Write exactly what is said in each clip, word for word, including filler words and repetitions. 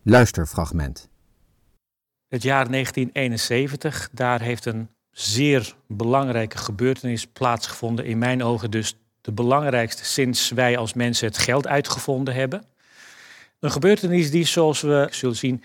Luisterfragment. Het jaar negentien eenenzeventig, daar heeft een zeer belangrijke gebeurtenis plaatsgevonden. In mijn ogen dus de belangrijkste sinds wij als mensen het geld uitgevonden hebben. Een gebeurtenis die, zoals we zullen zien,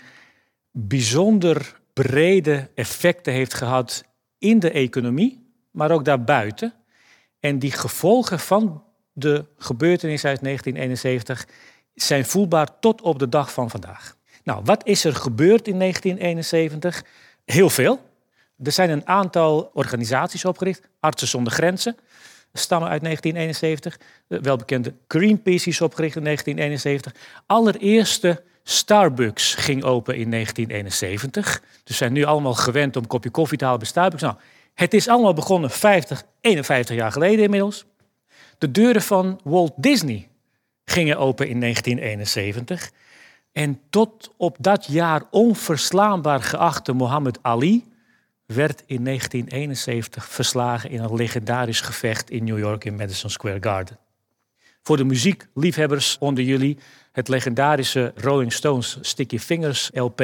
bijzonder brede effecten heeft gehad in de economie, maar ook daarbuiten. En die gevolgen van de gebeurtenis uit negentien eenenzeventig zijn voelbaar tot op de dag van vandaag. Nou, wat is er gebeurd in negentien eenenzeventig? Heel veel. Er zijn een aantal organisaties opgericht. Artsen zonder Grenzen stammen uit negentien eenenzeventig. De welbekende Greenpeace is opgericht in negentien eenenzeventig. Allereerste Starbucks ging open in negentien eenenzeventig. Dus we zijn nu allemaal gewend om een kopje koffie te halen bij Starbucks. Nou, het is allemaal begonnen vijftig, eenenvijftig jaar geleden inmiddels. De deuren van Walt Disney gingen open in negentien eenenzeventig. En tot op dat jaar onverslaanbaar geachte Muhammad Ali werd in negentien eenenzeventig verslagen in een legendarisch gevecht in New York in Madison Square Garden. Voor de muziekliefhebbers onder jullie, het legendarische Rolling Stones Sticky Fingers L P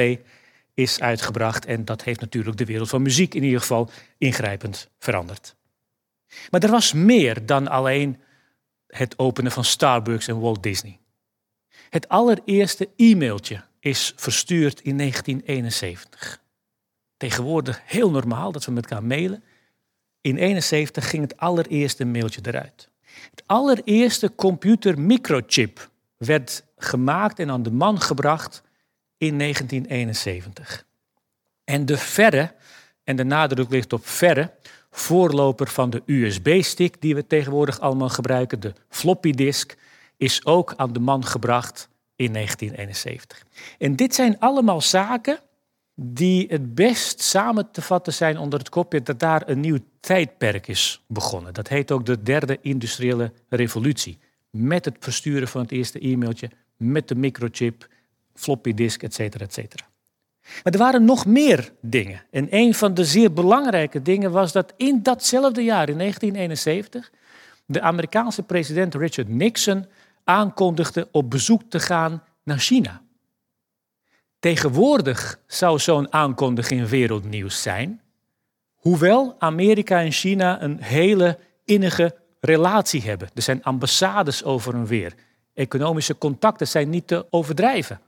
is uitgebracht. En dat heeft natuurlijk de wereld van muziek in ieder geval ingrijpend veranderd. Maar er was meer dan alleen het openen van Starbucks en Walt Disney. Het allereerste e-mailtje is verstuurd in negentien eenenzeventig. Tegenwoordig heel normaal dat we met elkaar mailen. In eenenzeventig ging het allereerste mailtje eruit. Het allereerste computer microchip werd gemaakt en aan de man gebracht in negentien eenenzeventig. En de verre, en de nadruk ligt op verre, voorloper van de U S B-stick die we tegenwoordig allemaal gebruiken, de floppy disk, is ook aan de man gebracht in negentien eenenzeventig. En dit zijn allemaal zaken die het best samen te vatten zijn onder het kopje dat daar een nieuw tijdperk is begonnen. Dat heet ook de derde industriële revolutie. Met het versturen van het eerste e-mailtje, met de microchip, floppy disk, et cetera, et cetera. Maar er waren nog meer dingen. En een van de zeer belangrijke dingen was dat in datzelfde jaar, in negentien eenenzeventig, de Amerikaanse president Richard Nixon aankondigde op bezoek te gaan naar China. Tegenwoordig zou zo'n aankondiging wereldnieuws zijn, hoewel Amerika en China een hele innige relatie hebben. Er zijn ambassades over en weer. Economische contacten zijn niet te overdrijven.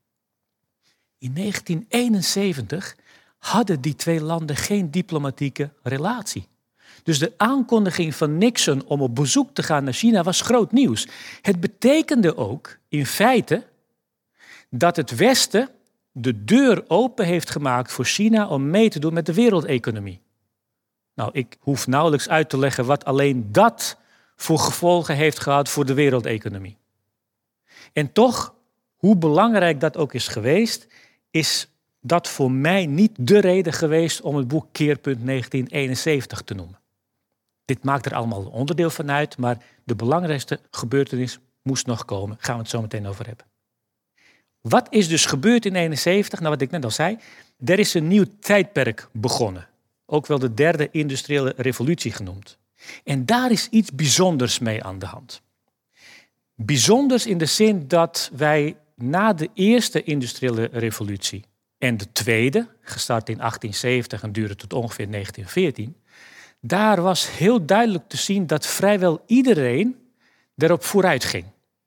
In negentien eenenzeventig hadden die twee landen geen diplomatieke relatie. Dus de aankondiging van Nixon om op bezoek te gaan naar China was groot nieuws. Het betekende ook in feite dat het Westen de deur open heeft gemaakt voor China om mee te doen met de wereldeconomie. Nou, ik hoef nauwelijks uit te leggen wat alleen dat voor gevolgen heeft gehad voor de wereldeconomie. En toch, hoe belangrijk dat ook is geweest, is dat voor mij niet de reden geweest om het boek Keerpunt negentien eenenzeventig te noemen. Dit maakt er allemaal onderdeel van uit, maar de belangrijkste gebeurtenis moest nog komen. Daar gaan we het zo meteen over hebben. Wat is dus gebeurd in eenenzeventig? Nou, wat ik net al zei, er is een nieuw tijdperk begonnen. Ook wel de derde industriële revolutie genoemd. En daar is iets bijzonders mee aan de hand. Bijzonders in de zin dat wij na de eerste industriële revolutie en de tweede, gestart in achttienzeventig en duurde tot ongeveer negentien veertien, daar was heel duidelijk te zien dat vrijwel iedereen erop vooruit ging.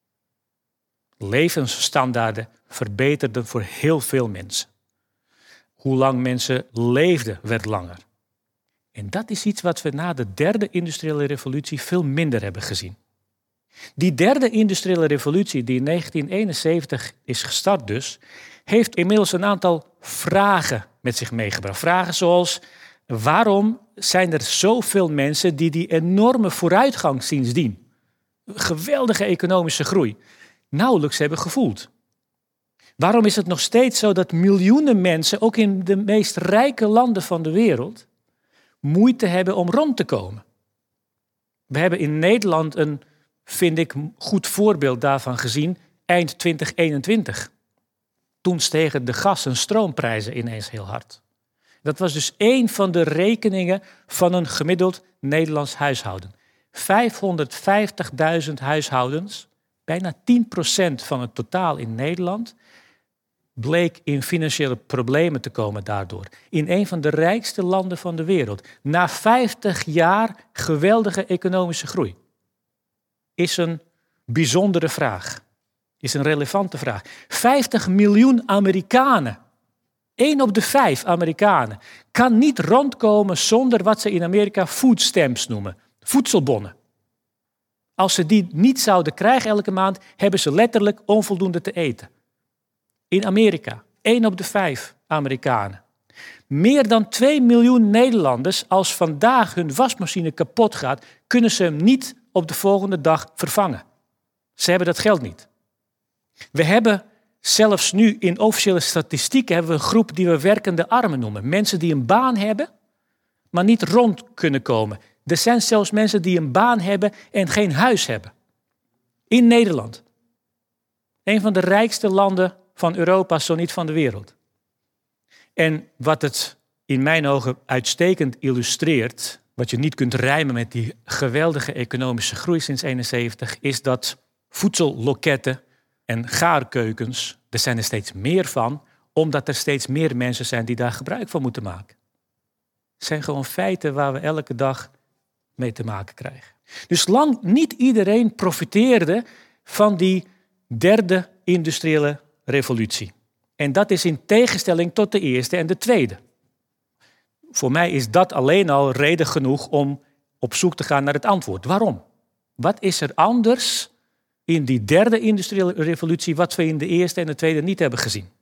Levensstandaarden verbeterden voor heel veel mensen. Hoe lang mensen leefden werd langer. En dat is iets wat we na de derde industriële revolutie veel minder hebben gezien. Die derde industriële revolutie die in negentien eenenzeventig is gestart dus, heeft inmiddels een aantal vragen met zich meegebracht. Vragen zoals, waarom zijn er zoveel mensen die die enorme vooruitgang sindsdien, geweldige economische groei, nauwelijks hebben gevoeld? Waarom is het nog steeds zo dat miljoenen mensen, ook in de meest rijke landen van de wereld, moeite hebben om rond te komen? We hebben in Nederland een, vind ik, goed voorbeeld daarvan gezien eind twintig eenentwintig. Toen stegen de gas- en stroomprijzen ineens heel hard. Dat was dus één van de rekeningen van een gemiddeld Nederlands huishouden. vijfhonderdvijftigduizend huishoudens, bijna tien procent van het totaal in Nederland, bleek in financiële problemen te komen daardoor. In een van de rijkste landen van de wereld. Na vijftig jaar geweldige economische groei. Is een bijzondere vraag. Is een relevante vraag. vijftig miljoen Amerikanen. één op de vijf Amerikanen kan niet rondkomen zonder wat ze in Amerika food stamps noemen. Voedselbonnen. Als ze die niet zouden krijgen elke maand, hebben ze letterlijk onvoldoende te eten. In Amerika, één op de vijf Amerikanen. Meer dan twee miljoen Nederlanders, als vandaag hun wasmachine kapot gaat, kunnen ze hem niet op de volgende dag vervangen. Ze hebben dat geld niet. We hebben zelfs nu in officiële statistieken hebben we een groep die we werkende armen noemen. Mensen die een baan hebben, maar niet rond kunnen komen. Er zijn zelfs mensen die een baan hebben en geen huis hebben. In Nederland. Een van de rijkste landen van Europa, zo niet van de wereld. En wat het in mijn ogen uitstekend illustreert, wat je niet kunt rijmen met die geweldige economische groei sinds eenenzeventig, is dat voedselloketten en gaarkeukens, er zijn er steeds meer van, omdat er steeds meer mensen zijn die daar gebruik van moeten maken. Het zijn gewoon feiten waar we elke dag mee te maken krijgen. Dus lang niet iedereen profiteerde van die derde industriële revolutie. En dat is in tegenstelling tot de eerste en de tweede. Voor mij is dat alleen al reden genoeg om op zoek te gaan naar het antwoord. Waarom? Wat is er anders in die derde industriële revolutie wat we in de eerste en de tweede niet hebben gezien?